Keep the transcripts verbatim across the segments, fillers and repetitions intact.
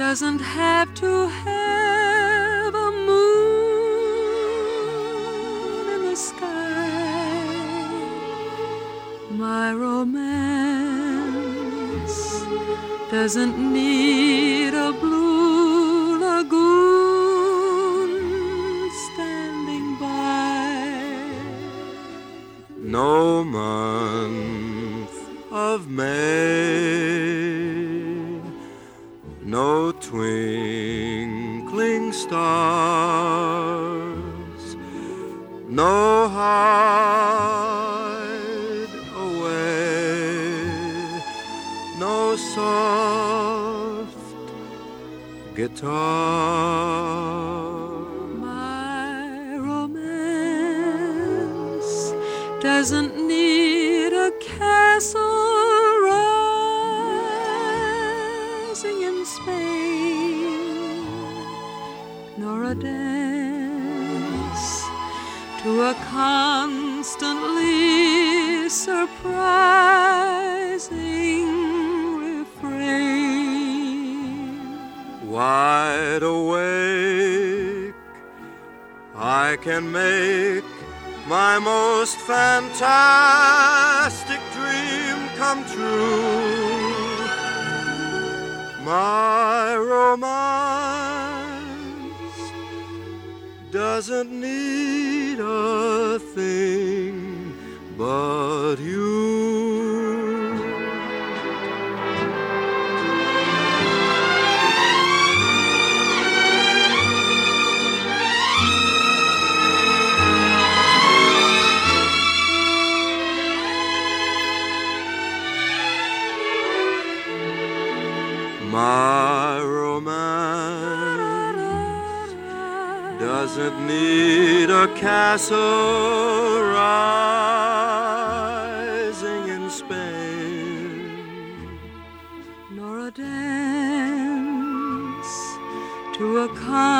doesn't have to have a moon in the sky. My romance doesn't need a blue lagoon standing by. No month of May, no twinkling stars, no hideaway, no soft guitar. My romance doesn't need a castle rising in Spain, nor a dance to a constantly surprising refrain. Wide awake, I can make my most fantastic dream come true. My romance doesn't need a thing but you. My romance doesn't need a castle rising in Spain, nor a dance to a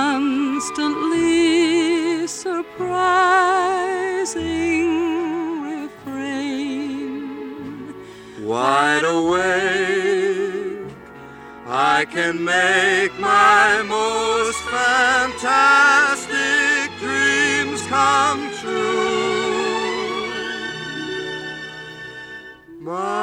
constantly surprising refrain. Wide awake, I can make my most fantastic dreams come true. My